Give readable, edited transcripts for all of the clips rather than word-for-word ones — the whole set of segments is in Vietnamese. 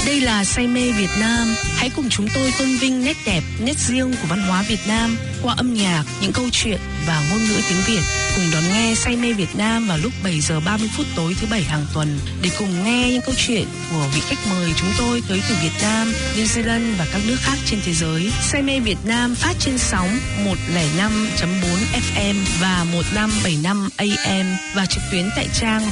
Đây là Say mê Việt Nam. Hãy cùng chúng tôi tôn vinh nét đẹp, nét riêng của văn hóa Việt Nam qua âm nhạc, những câu chuyện và ngôn ngữ tiếng Việt. Cùng đón nghe Say mê Việt Nam vào lúc 7 giờ 30 phút tối thứ Bảy hàng tuần để cùng nghe những câu chuyện của vị khách mời chúng tôi tới từ Việt Nam, New Zealand và các nước khác trên thế giới. Say mê Việt Nam phát trên sóng 105.4 FM và 1575 AM và trực tuyến tại trang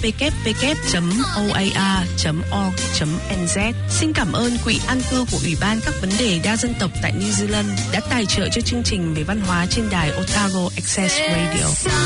www.oar.org.nz. Xin cảm ơn Quỹ An cư của Ủy ban các vấn đề đa dân tộc tại New Zealand đã tài trợ cho chương trình về văn hóa trên đài Otago Access Radio.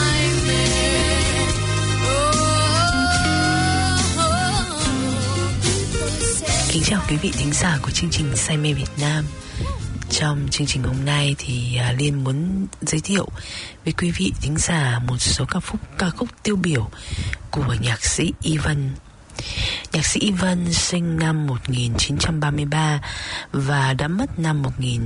Kính chào quý vị thính giả của chương trình Say mê Việt Nam. Trong chương trình hôm nay thì Liên muốn giới thiệu với quý vị thính giả một số ca khúc tiêu biểu của nhạc sĩ Evan. Nhạc sĩ Evan sinh năm 1933 và đã mất năm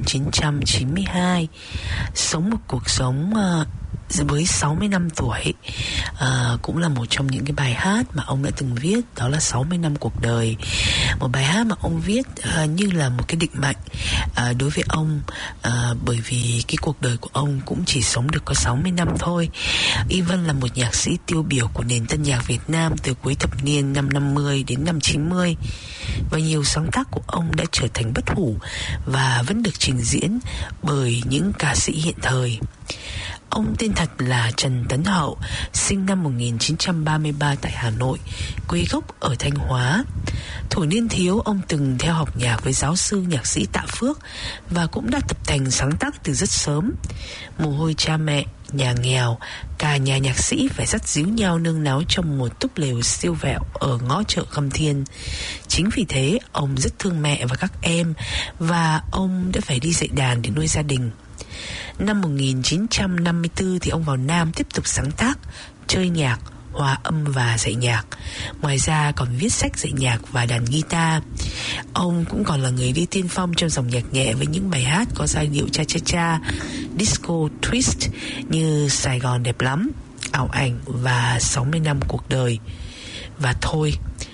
1992. Sống một cuộc sống với 60 năm tuổi, cũng là một trong những cái bài hát mà ông đã từng viết, đó là 60 năm cuộc đời. Một bài hát mà ông viết như là một cái định mệnh đối với ông, bởi vì cái cuộc đời của ông cũng chỉ sống được có 60 năm thôi. Evan là một nhạc sĩ tiêu biểu của nền tân nhạc Việt Nam từ cuối thập niên năm 50 đến năm 90, và nhiều sáng tác của ông đã trở thành bất hủ và vẫn được trình diễn bởi những ca sĩ hiện thời. Ông tên thật là Trần Tấn Hậu, sinh năm 1933 tại Hà Nội, quê gốc ở Thanh Hóa. Thuở niên thiếu, ông từng theo học nhạc với giáo sư nhạc sĩ Tạ Phước và cũng đã tập tành sáng tác từ rất sớm. Mồ hôi cha mẹ, nhà nghèo, cả nhà nhạc sĩ phải dắt díu nhau nương náu trong một túp lều siêu vẹo ở ngõ chợ Khâm Thiên. Chính vì thế, ông rất thương mẹ và các em, và ông đã phải đi dạy đàn để nuôi gia đình. Năm 1954 thì ông vào Nam tiếp tục sáng tác, chơi nhạc, hòa âm và dạy nhạc. Ngoài ra còn viết sách dạy nhạc và đàn guitar. Ông cũng còn là người đi tiên phong trong dòng nhạc nhẹ với những bài hát có giai điệu cha cha cha, disco twist như Sài Gòn đẹp lắm, Ảo ảnh và 60 năm cuộc đời. Và thôi,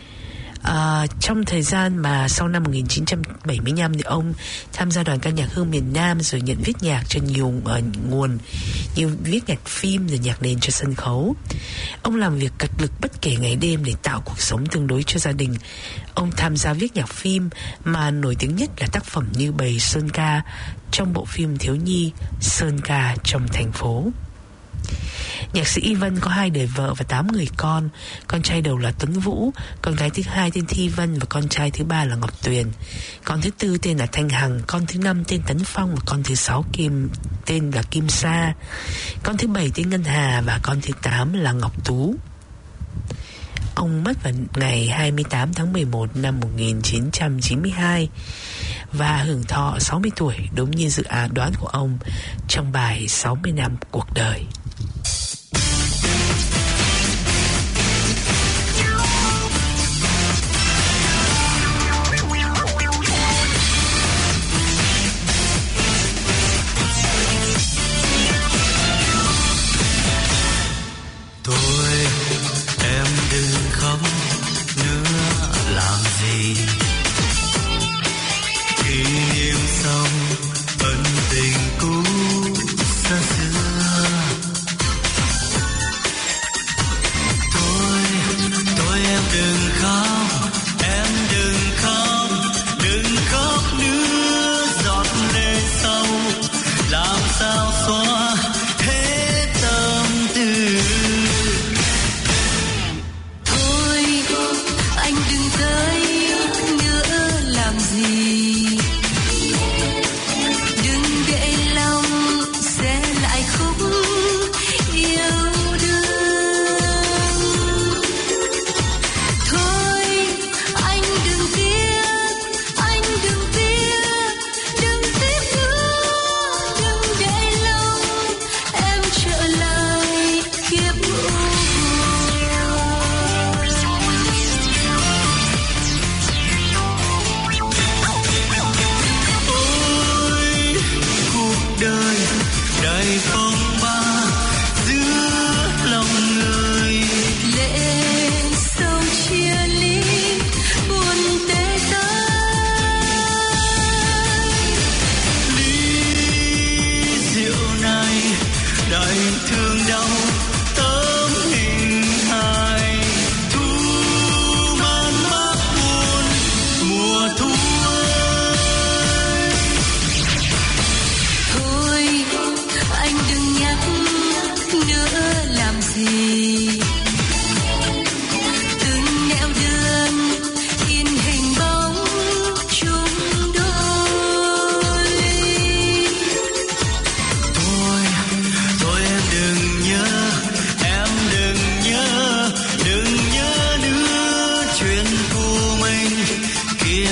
trong thời gian mà sau năm 1975 thì ông tham gia đoàn ca nhạc Hương miền Nam, rồi nhận viết nhạc cho nhiều nguồn như viết nhạc phim rồi nhạc nền cho sân khấu. Ông làm việc cật lực bất kể ngày đêm để tạo cuộc sống tương đối cho gia đình. Ông tham gia viết nhạc phim mà nổi tiếng nhất là tác phẩm như Bầy Sơn Ca trong bộ phim thiếu nhi Sơn Ca trong thành phố. Nhạc sĩ Evan có 2 đời vợ và 8 người con. Con trai đầu là Tuấn Vũ, con gái thứ 2 tên Thi Vân và con trai thứ 3 là Ngọc Tuyền. Con thứ 4 tên là Thanh Hằng, con thứ 5 tên Tấn Phong và con thứ 6 tên là Kim Sa. Con thứ 7 tên Ngân Hà và con thứ 8 là Ngọc Tú. Ông mất vào ngày 28 tháng 11 năm 1992 và hưởng thọ 60 tuổi, đúng như dự đoán của ông trong bài 60 năm cuộc đời. Ân tình cũ xa xưa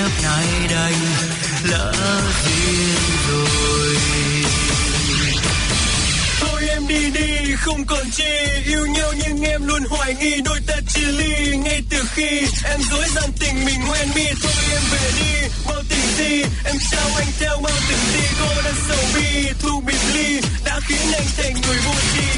kiếp này đành lỡ duyên rồi. Thôi em đi đi không còn chi, yêu nhau nhưng em luôn hoài nghi đôi ta chia ly ngay từ khi em dối dặn tình mình hoen mi. Thôi em về đi bao tình gì, em trao anh theo bao từng gì. Cô đã sầu bi thu biệt ly đã khiến anh thành người vô tri.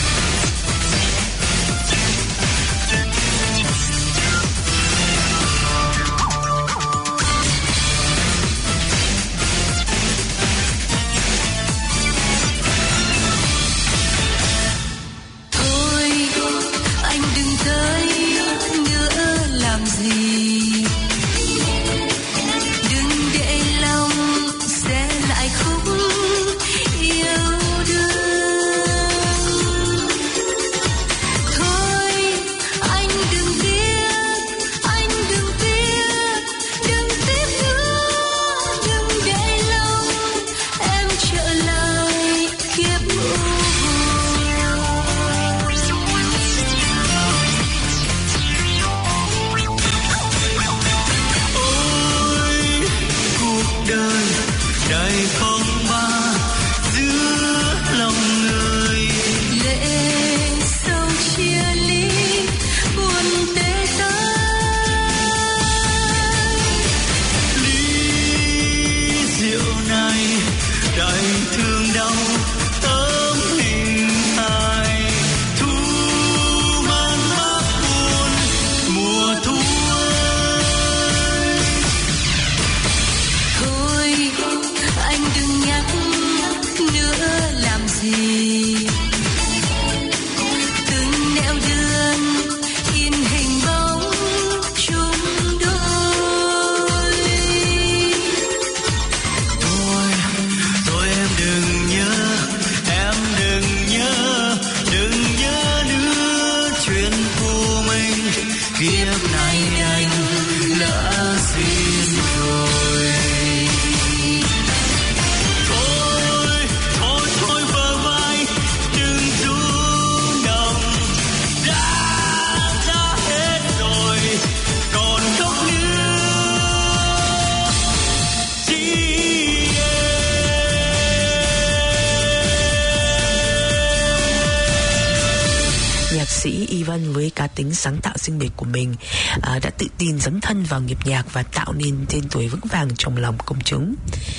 Ivan với cá tính sáng tạo riêng biệt của mình đã tự tin dấn thân vào nghiệp nhạc và tạo nên tên tuổi vững vàng trong lòng công chúng.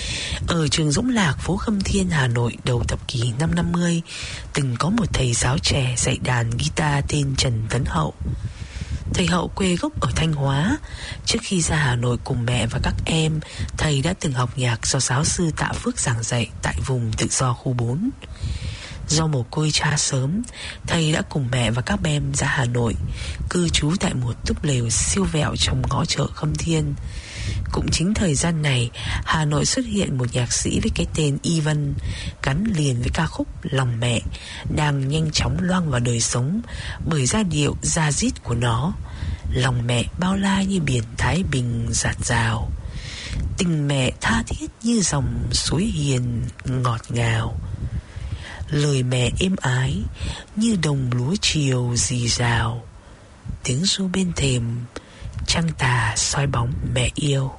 Ở trường Dũng Lạc, phố Khâm Thiên, Hà Nội đầu thập kỷ năm 50, từng có một thầy giáo trẻ dạy đàn guitar tên Trần Tấn Hậu. Thầy Hậu quê gốc ở Thanh Hóa. Trước khi ra Hà Nội cùng mẹ và các em, thầy đã từng học nhạc do giáo sư Tạ Phước giảng dạy tại vùng tự do khu 4. Do mồ côi cha sớm, thầy đã cùng mẹ và các em ra Hà Nội, cư trú tại một túp lều siêu vẹo trong ngõ chợ Khâm Thiên. Cũng chính thời gian này, Hà Nội xuất hiện một nhạc sĩ với cái tên Ivan, gắn liền với ca khúc Lòng Mẹ, đang nhanh chóng loang vào đời sống bởi giai điệu da diết của nó. Lòng mẹ bao la như biển Thái Bình dạt dào, tình mẹ tha thiết như dòng suối hiền ngọt ngào. Lời mẹ êm ái như đồng lúa chiều rì rào, tiếng ru bên thềm trăng tà soi bóng mẹ yêu.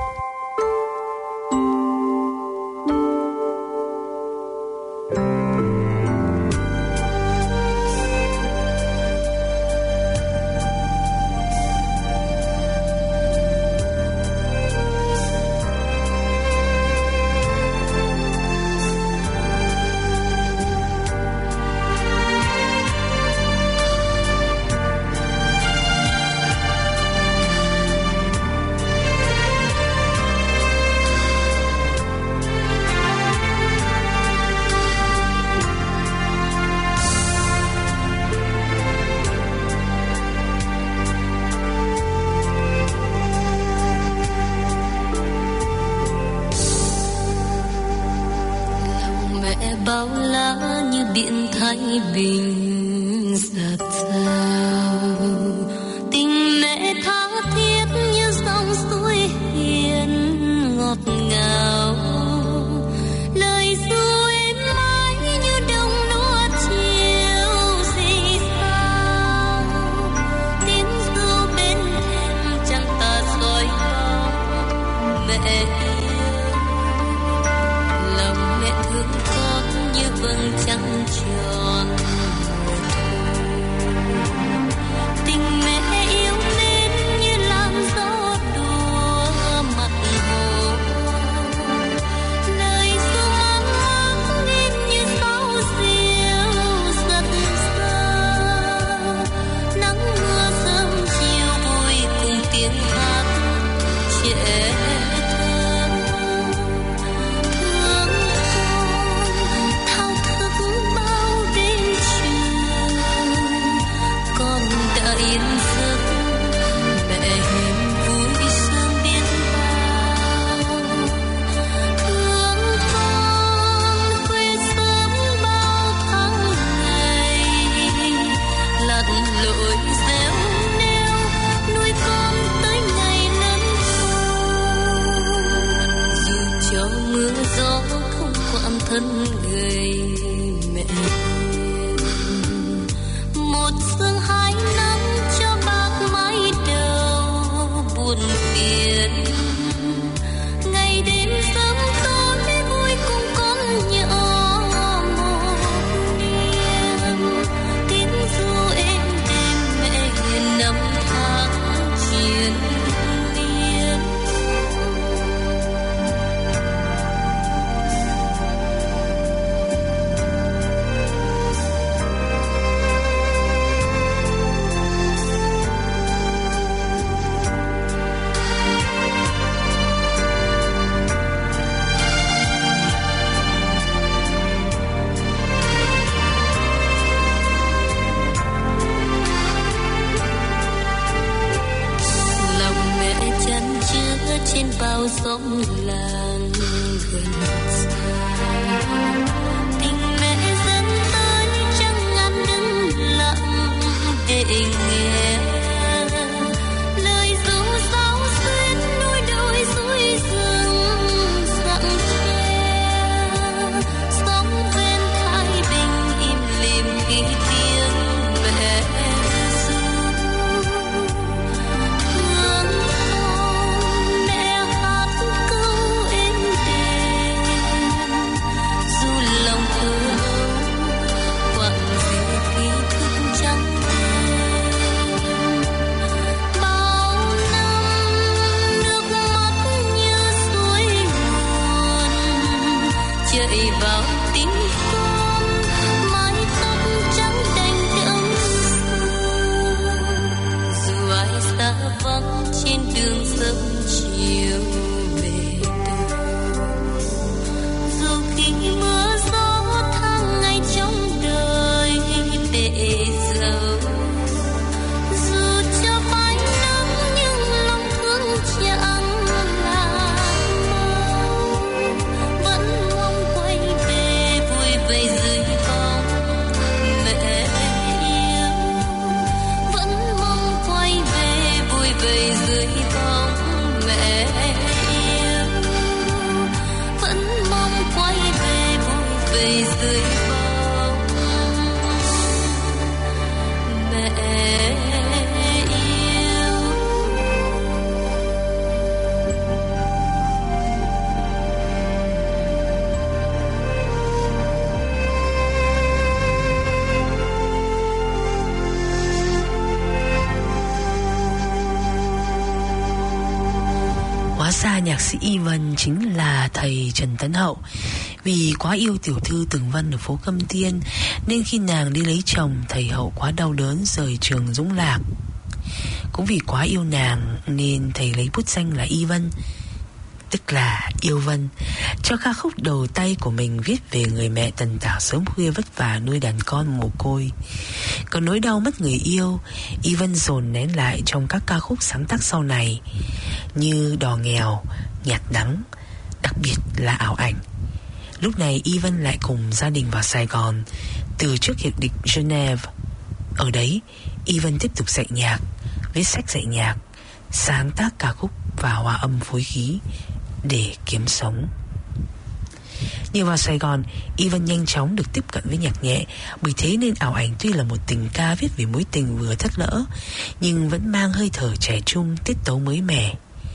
bao la như biển Thái Bình dạt dào, tình mẹ tha thiết như dòng suối hiền ngọt ngào, lời ru êm ái như đồng lúa chiều rì rào, tiếng ru bên thềm trăng tà soi bóng mẹ lòng mẹ thương con như vầng trăng tròn tình mẹ yêu mến như làn gió đùa mặt hồ lời ru mang mang đến như sáo diêu giật xa nắng mưa sớm chiều vui cùng tiếng hát trẻ thơ thương con thao thức bao đêm trường con đã yên giấc mẹ hiền vui sương biết bao thương con khuya sớm bao tháng ngày lặn lội réo neo nuôi con tới ngày lớn dù cho mưa gió không quản thân người mẹ một sương hai nắng cho bác mái đầu buồn phiền ngày đêm sớm tối vui cùng con nhỏ một niềm tiếng ru êm đêm mẹ hiền năm tháng triền miên lòng mẹ chăn chứa trên bao sóng làng gần xa tình mẹ dẫn tới chẳng ngăn đứng lặng để nghe lời ru sáo xuyên núi đồi suối rừng rặng tre sóng ven thái bình im lìm khi tiếng mẹ ru thương con mẹ hát câu êm đềm dù lòng thơ quặn gì khi thức trắng đêm bao năm nước mắt như suối nguồn chạy vào tim con mái tóc trắng đành đẫm sương dù ai xa vắng trên đường sớm chiều về đâu dù khi mưa gió tháng ngày trong đời để dầu dù cho phai nắng nhưng lòng thương chẳng là màu vẫn mong quay về vui vầy dưới bóng mẹ yêu vẫn mong quay về vui vầy dưới bóng mẹ yêu vẫn mong quay về vui vầy dưới bóng mẹ yêu. Hóa ra nhạc sĩ Y Vân chính là thầy Trần Tấn Hậu. Vì quá yêu tiểu thư Tường Vân ở phố Khâm Thiên nên khi nàng đi lấy chồng, thầy Hậu quá đau đớn rời trường Dũng Lạc. Cũng vì quá yêu nàng nên thầy lấy bút danh là Y Vân, tức là yêu Vân, cho ca khúc đầu tay của mình viết về người mẹ tần tảo sớm khuya vất vả nuôi đàn con mồ côi. Còn nỗi đau mất người yêu, Y Vân dồn nén lại trong các ca khúc sáng tác sau này như Đò Nghèo, Nhạt Đắng, đặc biệt là Ảo Ảnh. Lúc này Y Vân lại cùng gia đình vào Sài Gòn từ trước Hiệp định Geneva. Ở đấy Y Vân tiếp tục dạy nhạc, viết sách dạy nhạc, sáng tác ca khúc và hòa âm phối khí để kiếm sống. Nhưng vào Sài Gòn, Y Vân nhanh chóng được tiếp cận với nhạc nhẹ. Bởi thế nên Ảo Ảnh tuy là một tình ca viết về mối tình vừa thất lỡ, nhưng vẫn mang hơi thở trẻ trung, tiết tấu mới mẻ.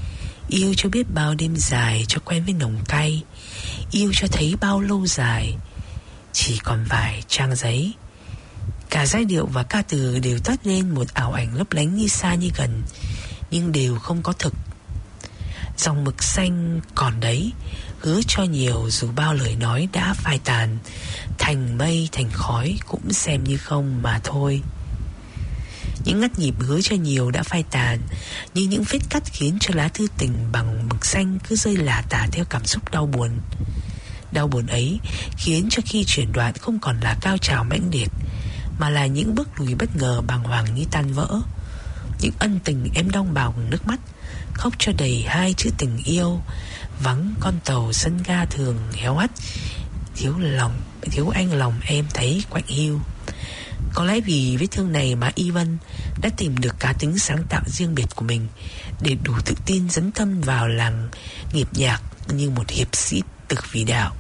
Yêu cho biết bao đêm dài, cho quen với nồng cay. Yêu cho thấy bao lâu dài chỉ còn vài trang giấy. Cả giai điệu và ca từ đều toát lên một ảo ảnh lấp lánh như xa như gần, nhưng đều không có thực. Dòng mực xanh còn đấy, hứa cho nhiều dù bao lời nói đã phai tàn. Thành mây thành khói cũng xem như không mà thôi. Những ngắt nhịp hứa cho nhiều đã phai tàn, như những vết cắt khiến cho lá thư tình bằng mực xanh cứ rơi lả tả theo cảm xúc đau buồn. Đau buồn ấy khiến cho khi chuyển đoạn không còn là cao trào mãnh liệt, mà là những bước lùi bất ngờ bàng hoàng như tan vỡ. Những ân tình em đong bòng nước mắt, khóc cho đầy hai chữ tình yêu. Vắng con tàu sân ga thường héo hắt, thiếu anh lòng em thấy quạnh hiu. Có lẽ vì vết thương này mà Ivan đã tìm được cá tính sáng tạo riêng biệt của mình, để đủ tự tin dấn thân vào làng nghiệp nhạc như một hiệp sĩ thực vì đạo.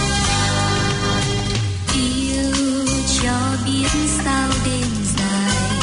Yêu cho biết sao đêm dài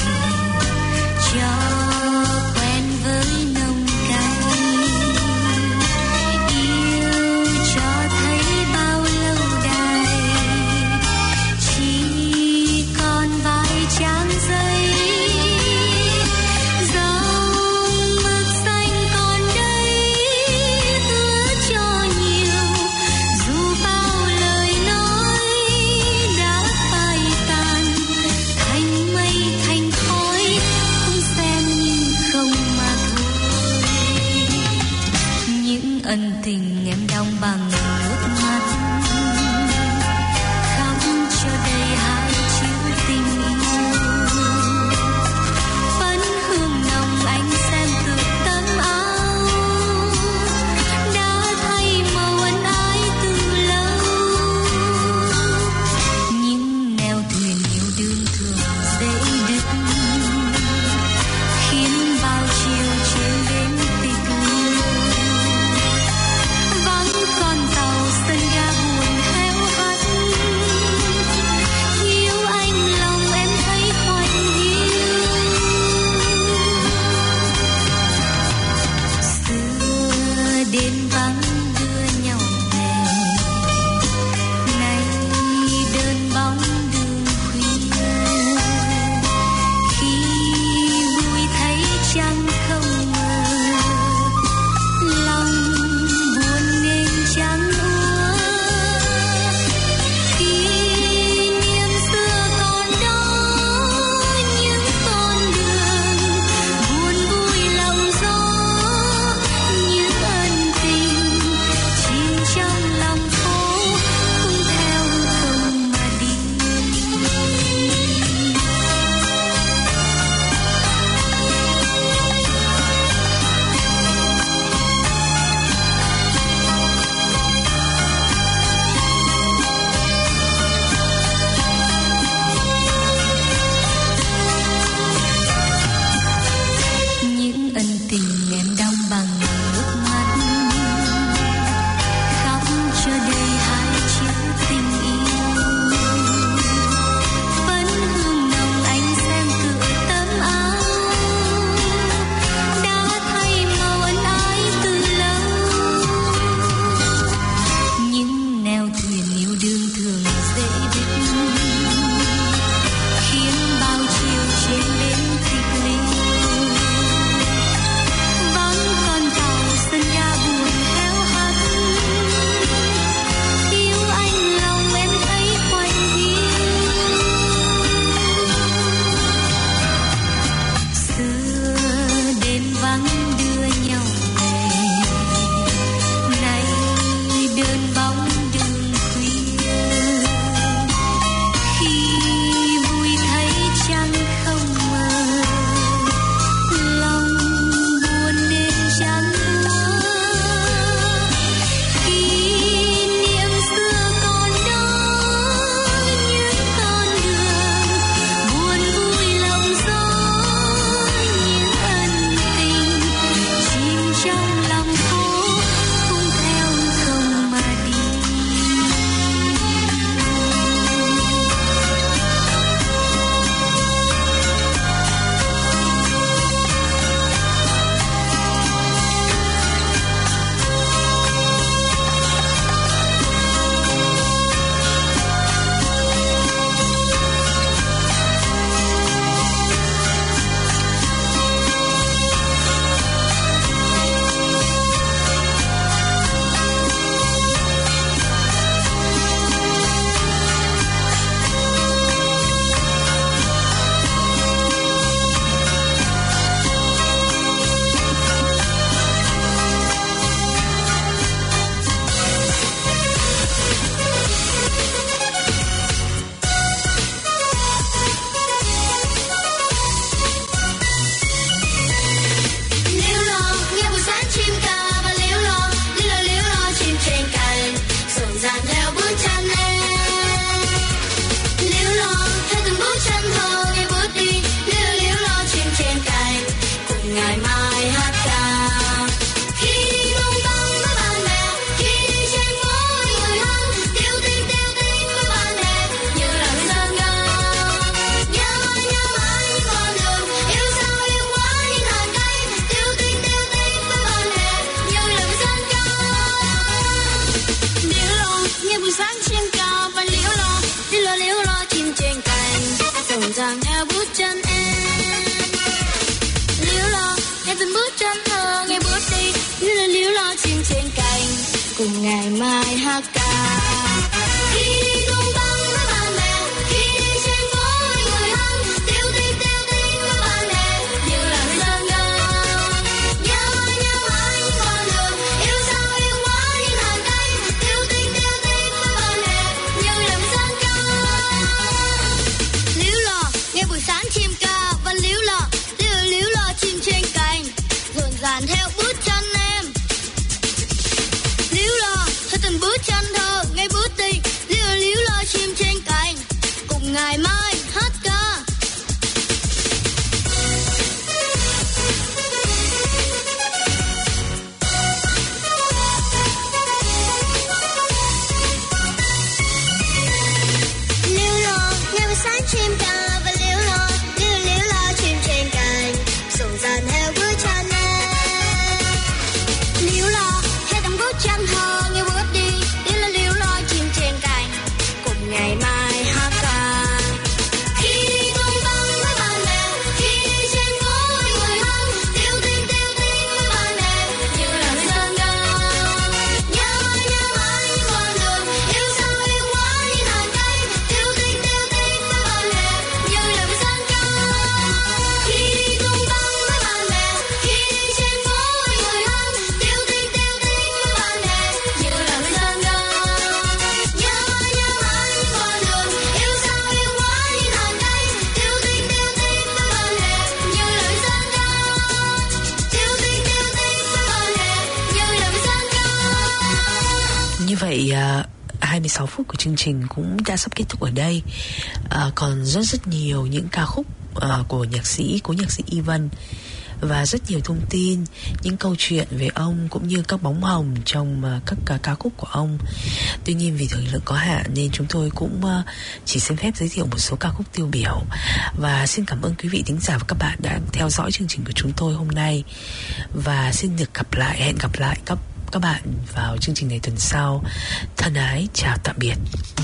ngày mai hát ca. Khi đi tung tăng với bạn bè, khi đi trên phố với người thân, tiêu tinh với bạn bè như là sân ga. Nhớ mãi những con đường yêu sao yêu quá như hàng cây, tiêu tinh với bạn bè như là sân ga. Khi đi tung tăng với bạn bè, khi đi trên phố với người thân, tiêu tinh với bạn bè như là sân ga. Nhớ mãi những con đường yêu sao yêu quá như hàng cây, tiêu tinh với bạn bè như là sân ga. Tiêu tinh với bạn bè như là sân ga. Như vậy 26 phút của chương trình cũng đã sắp kết thúc ở đây. Còn rất nhiều những ca khúc của nhạc sĩ Ivan và rất nhiều thông tin, những câu chuyện về ông cũng như các bóng hồng trong các ca khúc của ông. Tuy nhiên vì thời lượng có hạn nên chúng tôi cũng chỉ xin phép giới thiệu một số ca khúc tiêu biểu. Và xin cảm ơn quý vị thính giả và các bạn đã theo dõi chương trình của chúng tôi hôm nay. Và xin được hẹn gặp lại các bạn vào chương trình này tuần sau. Thân ái chào tạm biệt.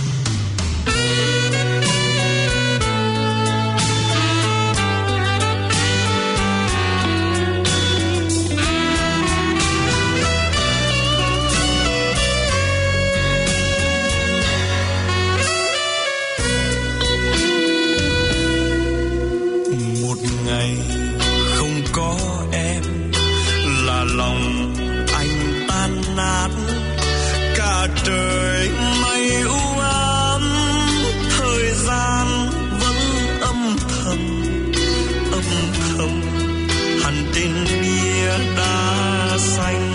Một ngày không có em là lòng anh tan nát, cả trời mây u ám, thời gian vẫn âm thầm hằn trên bia đá xanh.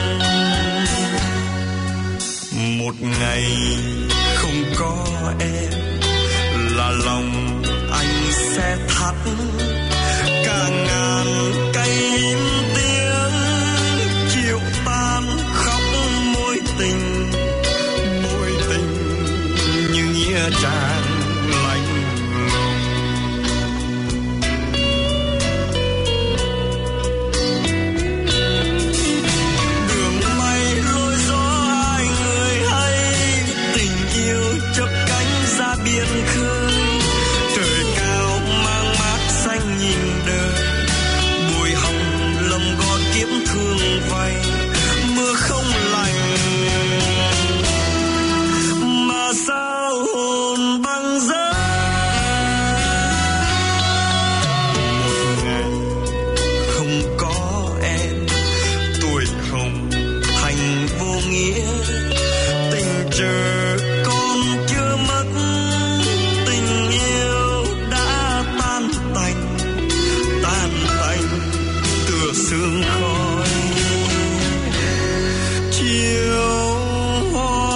Một ngày không có em là lòng anh sẽ thắt, cả ngàn cây im tiếng chiều tan khóc mối tình như nghĩa trang lạnh lùng. Đường mây lối gió hai người hay, tình yêu chớp cánh ra biển khơi. Trời cao mang mát xanh nhìn đời, bụi hồng lầm gót kiếm thương vay. Mưa không lạnh mà sao hồn băng giá. Một ngày không có em, tuổi hồng thành vô nghĩa. Tình chờ con chưa mất, tình yêu đã tan tành tựa sương khói chiều hoa.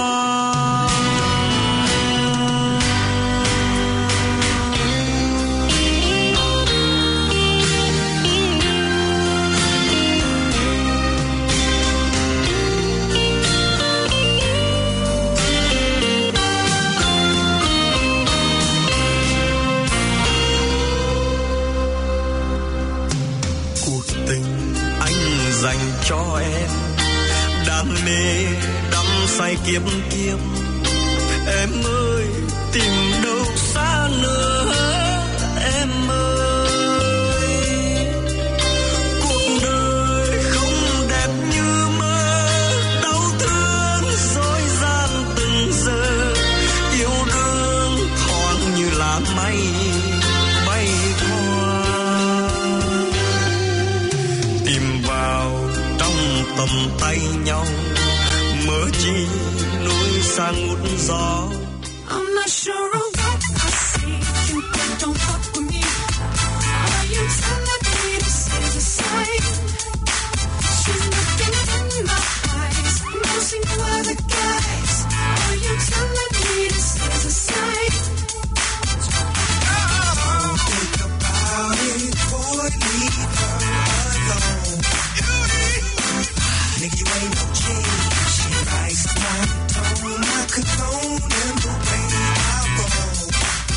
Cuộc tình anh dành cho em, đam mê đắm say kiếm. Em ơi tìm đâu xa nữa, em ơi. Cuộc đời không đẹp như mơ, đau thương dối gian từng giờ. Yêu đương thoáng như là mây bay qua, tìm vào trong tầm tay nhau, mơ chi núi xa ngút gió. I'm not sure of what I see. You don't fuck with me. Are you telling me this is a sign? She's looking in my eyes, nosing for the guys. Are you telling me this is a sign? Don't think about it, boy, leave her alone. Nigga, you ain't no G. She likes my tone, my cologne, and the way I roll.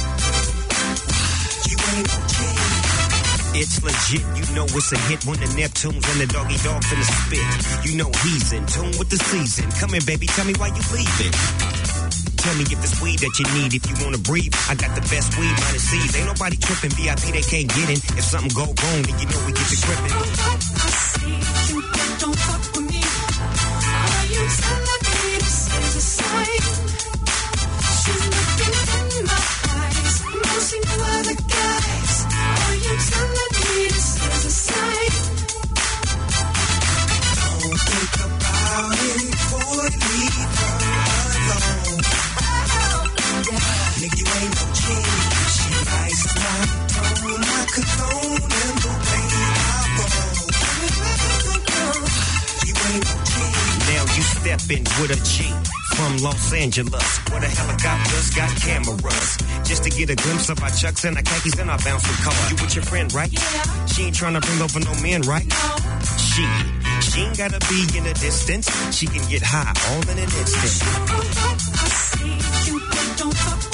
You ain't no G. It's legit, you know it's a hit when the Neptunes and the doggy dog finna spit. You know he's in tune with the season. Come here, baby, tell me why you leaving. tell me if it's weed that you need. If you wanna breathe, I got the best weed minus seeds. Ain't nobody tripping, VIP they can't get in. If something go wrong, then you know we get to gripping. Don't fuck with me. Are you telling me this is a sign? She's looking in my eyes, losing to other guys. Are you telling me this is a sign? Don't think about it before you leave her alone. Nigga, you ain't no king. She likes my tone, my cologne, and the way I roll. You ain't no king. Now you steppin' with a G from Los Angeles, where the helicopters got cameras, just to get a glimpse of our chucks and our khakis and our bouncing car. You with your friend, right? Yeah. She ain't tryna bring over no men, right? No. She ain't gotta be in the distance. She can get high all in an instant. I see you, don't fuck